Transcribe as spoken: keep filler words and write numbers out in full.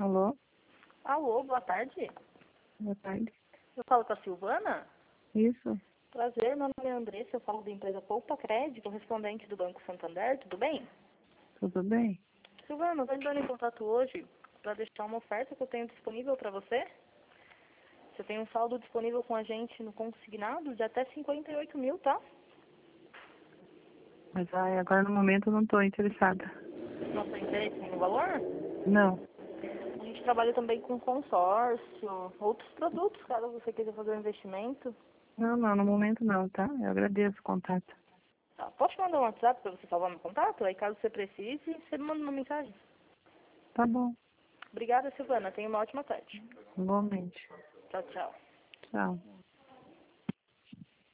Alô? Alô, boa tarde. Boa tarde. Eu falo com a Silvana? Isso? Prazer, meu nome é Andressa, eu falo da empresa Poupa Crédito, correspondente do Banco Santander, tudo bem? Tudo bem? Silvana, eu estou entrando em contato hoje para deixar uma oferta que eu tenho disponível para você. Você tem um saldo disponível com a gente no consignado de até cinquenta e oito mil, tá? Mas ai, agora no momento eu não estou interessada. Não tem interesse no valor? Não. A gente trabalha também com consórcio, outros produtos, caso você queira fazer um investimento. Não, não, no momento não, tá? Eu agradeço o contato. Tá, posso te mandar um WhatsApp para você salvar meu contato? Aí caso você precise, você me manda uma mensagem. Tá bom. Obrigada, Silvana. Tenha uma ótima tarde. Igualmente. Tchau, tchau. Tchau.